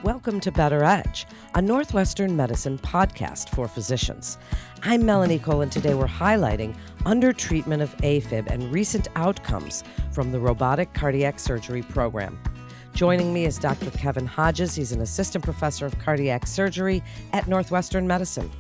Welcome to Better Edge, a Northwestern medicine podcast for physicians. I'm Melanie Cole, and today we're highlighting undertreatment of AFib and recent outcomes from the robotic cardiac surgery program. Joining me is Dr. Kevin Hodges. He's an assistant professor of cardiac surgery at Northwestern Medicine.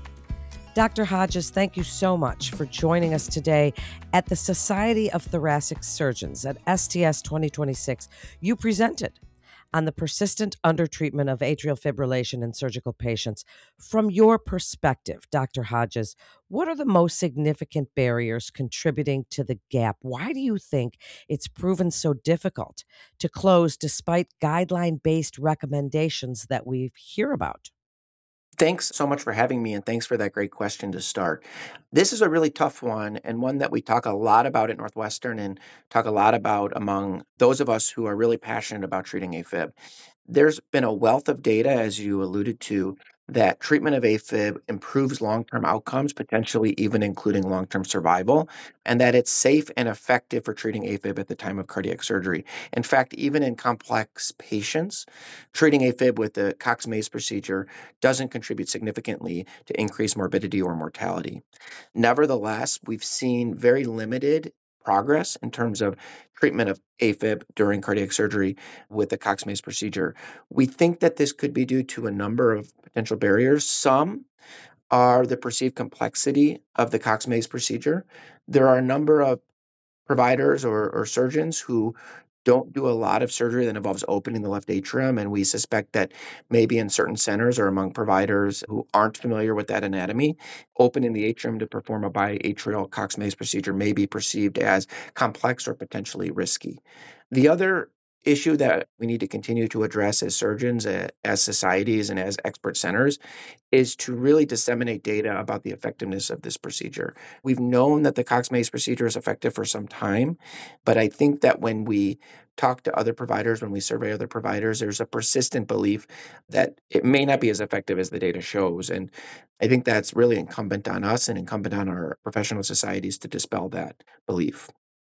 Dr. Hodges, thank you so much for joining us today at the Society of Thoracic Surgeons at STS 2026. You presented on the persistent undertreatment of atrial fibrillation in surgical patients. From your perspective, Dr. Hodges, what are the most significant barriers contributing to the gap? Why do you think it's proven so difficult to close despite guideline-based recommendations that we hear about? Thanks so much for having me, and thanks for that great question to start. This is a really tough one, and one that we talk a lot about at Northwestern and talk a lot about among those of us who are really passionate about treating AFib. There's been a wealth of data, as you alluded to, that treatment of AFib improves long-term outcomes, potentially even including long-term survival, and that it's safe and effective for treating AFib at the time of cardiac surgery. In fact, even in complex patients, treating AFib with the Cox-Maze procedure doesn't contribute significantly to increased morbidity or mortality. Nevertheless, we've seen very limited progress in terms of treatment of AFib during cardiac surgery with the Cox-Maze procedure. We think that this could be due to a number of potential barriers. Some are the perceived complexity of the Cox-Maze procedure. There are a number of providers or surgeons who don't do a lot of surgery that involves opening the left atrium, and we suspect that maybe in certain centers or among providers who aren't familiar with that anatomy, opening the atrium to perform a biatrial Cox-Maze procedure may be perceived as complex or potentially risky. The other issue that we need to continue to address as surgeons, as societies, and as expert centers is to really disseminate data about the effectiveness of this procedure. We've known that the Cox-Maze procedure is effective for some time, but I think that when we talk to other providers, when we survey other providers, there's a persistent belief that it may not be as effective as the data shows. And I think that's really incumbent on us and incumbent on our professional societies to dispel that belief.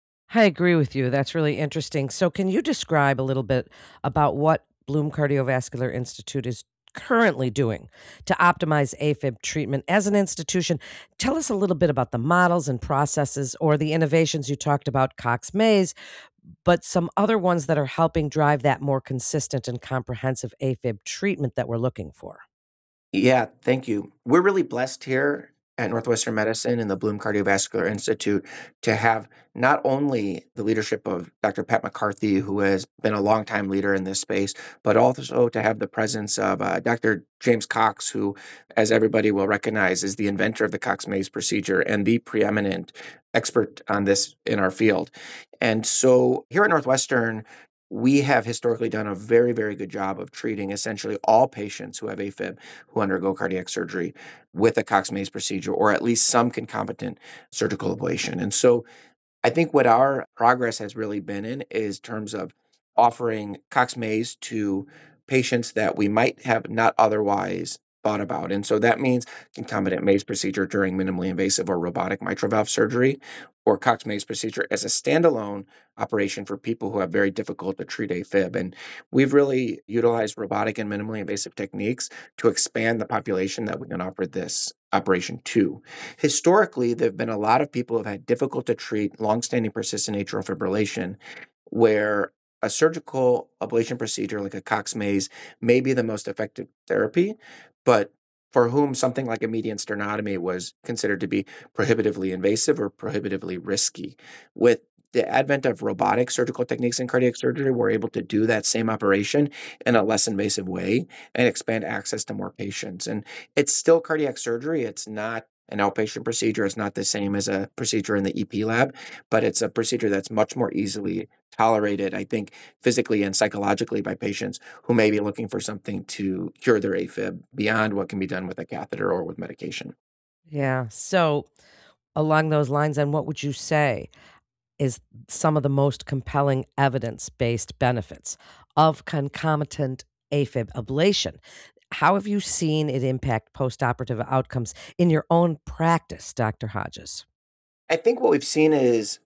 I agree with you. That's really interesting. So, can you describe a little bit about what Bloom Cardiovascular Institute is currently doing to optimize AFib treatment as an institution? Tell us a little bit about the models and processes or the innovations you talked about, Cox Maze, but some other ones that are helping drive that more consistent and comprehensive AFib treatment that we're looking for. Yeah, thank you. We're really blessed here at Northwestern Medicine and the Bloom Cardiovascular Institute to have not only the leadership of Dr. Pat McCarthy, who has been a longtime leader in this space, but also to have the presence of Dr. James Cox, who, as everybody will recognize, is the inventor of the Cox-Maze procedure and the preeminent expert on this in our field. And so here at Northwestern, we have historically done a very, very good job of treating essentially all patients who have AFib who undergo cardiac surgery with a Cox-Maze procedure, or at least some concomitant surgical ablation. And so I think what our progress has really been in is terms of offering Cox-Maze to patients that we might have not otherwise thought about. And so that means concomitant Maze procedure during minimally invasive or robotic mitral valve surgery, or Cox-Maze procedure as a standalone operation for people who have very difficult to treat AFib. And we've really utilized robotic and minimally invasive techniques to expand the population that we can offer this operation to. Historically, there have been a lot of people who have had difficult to treat longstanding persistent atrial fibrillation, where a surgical ablation procedure like a Cox-Maze may be the most effective therapy, but for whom something like a median sternotomy was considered to be prohibitively invasive or prohibitively risky. With the advent of robotic surgical techniques in cardiac surgery, we're able to do that same operation in a less invasive way and expand access to more patients. And it's still cardiac surgery. It's not an outpatient procedure. It's not the same as a procedure in the EP lab, but it's a procedure that's much more easily tolerated, I think, physically and psychologically by patients who may be looking for something to cure their AFib beyond what can be done with a catheter or with medication. Yeah. So, along those lines, then what would you say is some of the most compelling evidence-based benefits of concomitant AFib ablation? How have you seen it impact postoperative outcomes in your own practice, Dr. Hodges? I think what we've seen is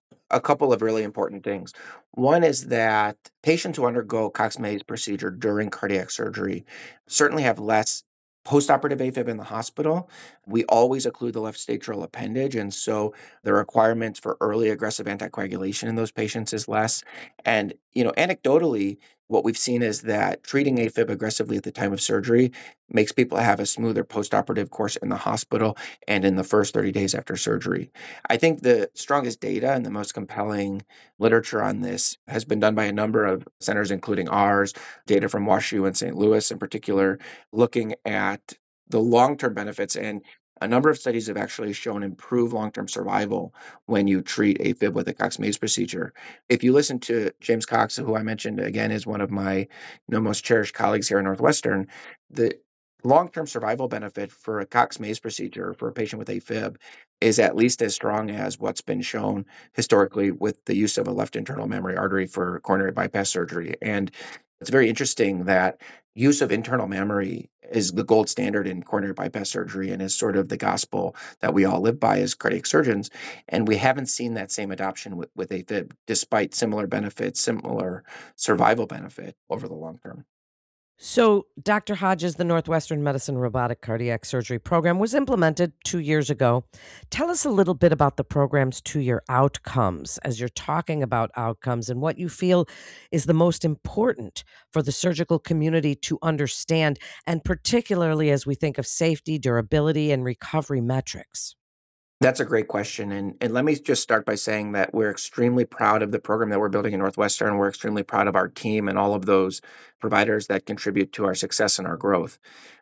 A couple of really important things. One is that patients who undergo Cox-Maze procedure during cardiac surgery certainly have less postoperative AFib in the hospital. We always occlude the left atrial appendage, and so the requirements for early aggressive anticoagulation in those patients is less. And, anecdotally, what we've seen is that treating AFib aggressively at the time of surgery makes people have a smoother postoperative course in the hospital and in the first 30 days after surgery. I think the strongest data and the most compelling literature on this has been done by a number of centers, including ours, data from WashU and St. Louis in particular, looking at the long-term benefits. And a number of studies have actually shown improved long-term survival when you treat AFib with a Cox-Maze procedure. If you listen to James Cox, who I mentioned again is one of my most cherished colleagues here at Northwestern, the long-term survival benefit for a Cox-Maze procedure for a patient with AFib is at least as strong as what's been shown historically with the use of a left internal mammary artery for coronary bypass surgery. And it's very interesting that use of internal mammary is the gold standard in coronary bypass surgery and is sort of the gospel that we all live by as cardiac surgeons. And we haven't seen that same adoption with AFib, despite similar benefits, similar survival benefit over the long term. So, Dr. Hodges, the Northwestern Medicine Robotic Cardiac Surgery Program was implemented 2 years ago. Tell us a little bit about the program's 2 year outcomes as you're talking about outcomes and what you feel is the most important for the surgical community to understand, and particularly as we think of safety, durability, and recovery metrics. That's a great question. And let me just start by saying that we're extremely proud of the program that we're building in Northwestern. We're extremely proud of our team and all of those providers that contribute to our success and our growth.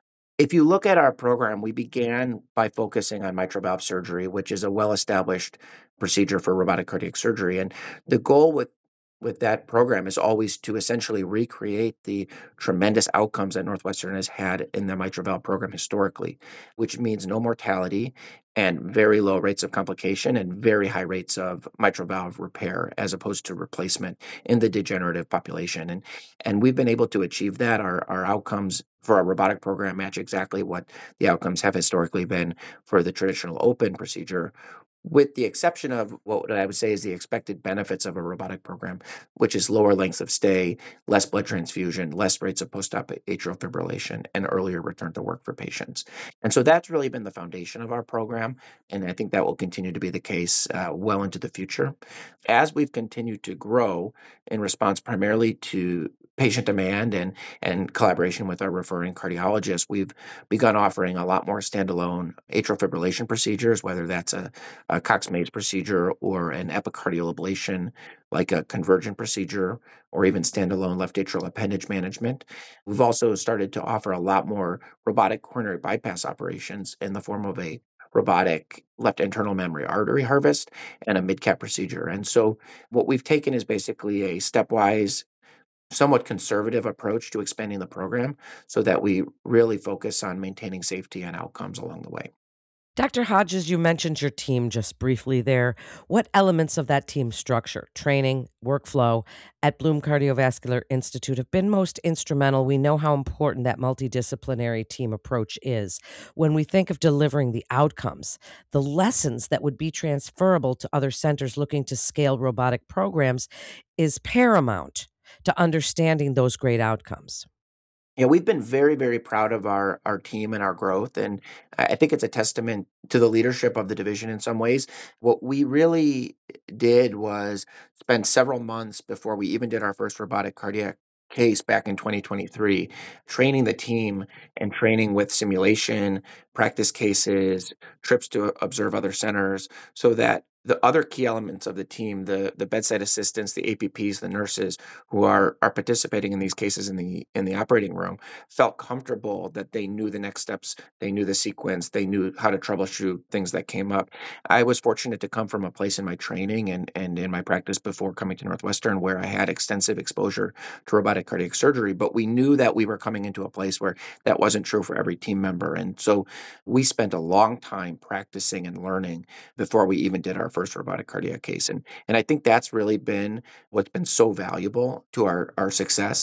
If you look at our program, we began by focusing on mitral valve surgery, which is a well-established procedure for robotic cardiac surgery. And the goal with that program is always to essentially recreate the tremendous outcomes that Northwestern has had in the mitral valve program historically, which means no mortality and very low rates of complication and very high rates of mitral valve repair as opposed to replacement in the degenerative population. And we've been able to achieve that. Our outcomes for our robotic program match exactly what the outcomes have historically been for the traditional open procedure, with the exception of what I would say is the expected benefits of a robotic program, which is lower lengths of stay, less blood transfusion, less rates of post-op atrial fibrillation, and earlier return to work for patients. And so that's really been the foundation of our program, and I think that will continue to be the case well into the future. As we've continued to grow in response primarily to patient demand and collaboration with our referring cardiologists, we've begun offering a lot more standalone atrial fibrillation procedures, whether that's a Cox-Maze procedure or an epicardial ablation like a convergent procedure or even standalone left atrial appendage management. We've also started to offer a lot more robotic coronary bypass operations in the form of a robotic left internal mammary artery harvest and a mid-cap procedure. And so what we've taken is basically a stepwise, somewhat conservative approach to expanding the program so that we really focus on maintaining safety and outcomes along the way. Dr. Hodges, you mentioned your team just briefly there. What elements of that team structure, training, workflow at Bloom Cardiovascular Institute have been most instrumental? We know how important that multidisciplinary team approach is. When we think of delivering the outcomes, the lessons that would be transferable to other centers looking to scale robotic programs is paramount to understanding those great outcomes. Yeah, we've been very, very proud of our team and our growth, and I think it's a testament to the leadership of the division in some ways. What we really did was spend several months before we even did our first robotic cardiac case back in 2023, training the team and training with simulation, practice cases, trips to observe other centers, so that the other key elements of the team, the bedside assistants, the APPs, the nurses who are participating in these cases in the operating room, felt comfortable that they knew the next steps, they knew the sequence, they knew how to troubleshoot things that came up. I was fortunate to come from a place in my training and in my practice before coming to Northwestern where I had extensive exposure to robotic cardiac surgery, but we knew that we were coming into a place where that wasn't true for every team member. And so we spent a long time practicing and learning before we even did our first robotic cardiac case. And I think that's really been what's been so valuable to our success.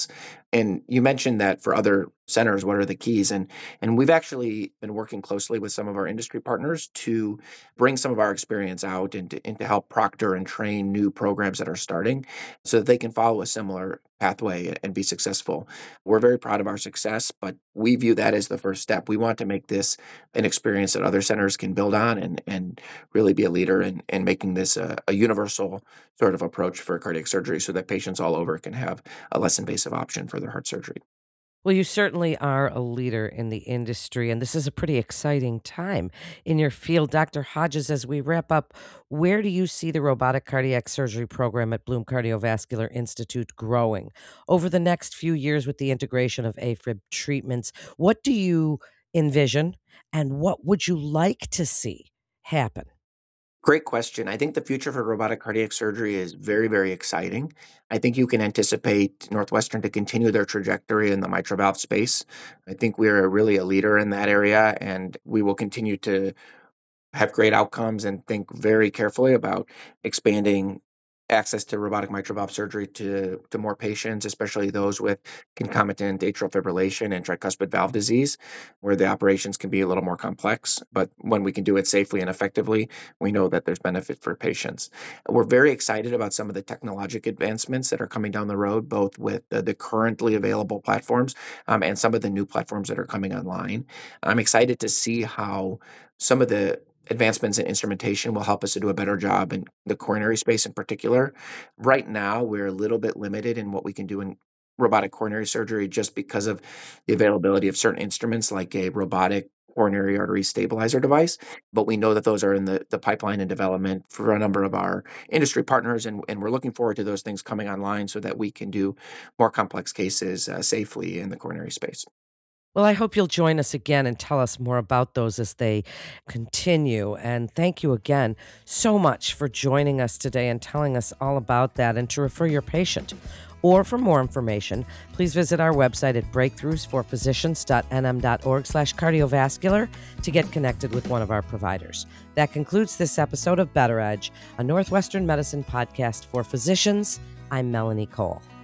And you mentioned that for other centers, what are the keys? And we've actually been working closely with some of our industry partners to bring some of our experience out and to help proctor and train new programs that are starting so that they can follow a similar pathway and be successful. We're very proud of our success, but we view that as the first step. We want to make this an experience that other centers can build on and really be a leader in making this a universal sort of approach for cardiac surgery so that patients all over can have a less invasive option for their heart surgery. Well, you certainly are a leader in the industry, and this is a pretty exciting time in your field. Dr. Hodges, as we wrap up, where do you see the robotic cardiac surgery program at Bloom Cardiovascular Institute growing over the next few years with the integration of AFib treatments? What do you envision, and what would you like to see happen? Great question. I think the future for robotic cardiac surgery is very, very exciting. I think you can anticipate Northwestern to continue their trajectory in the mitral valve space. I think we're really a leader in that area, and we will continue to have great outcomes and think very carefully about expanding access to robotic mitral valve surgery to more patients, especially those with concomitant atrial fibrillation and tricuspid valve disease, where the operations can be a little more complex. But when we can do it safely and effectively, we know that there's benefit for patients. We're very excited about some of the technologic advancements that are coming down the road, both with the currently available platforms and some of the new platforms that are coming online. I'm excited to see how some of the advancements in instrumentation will help us to do a better job in the coronary space in particular. Right now, we're a little bit limited in what we can do in robotic coronary surgery just because of the availability of certain instruments like a robotic coronary artery stabilizer device. But we know that those are in the pipeline and development for a number of our industry partners, and we're looking forward to those things coming online so that we can do more complex cases safely in the coronary space. Well, I hope you'll join us again and tell us more about those as they continue. And thank you again so much for joining us today and telling us all about that and to refer your patient. Or for more information, please visit our website at breakthroughsforphysicians.nm.org/cardiovascular to get connected with one of our providers. That concludes this episode of Better Edge, a Northwestern Medicine podcast for physicians. I'm Melanie Cole.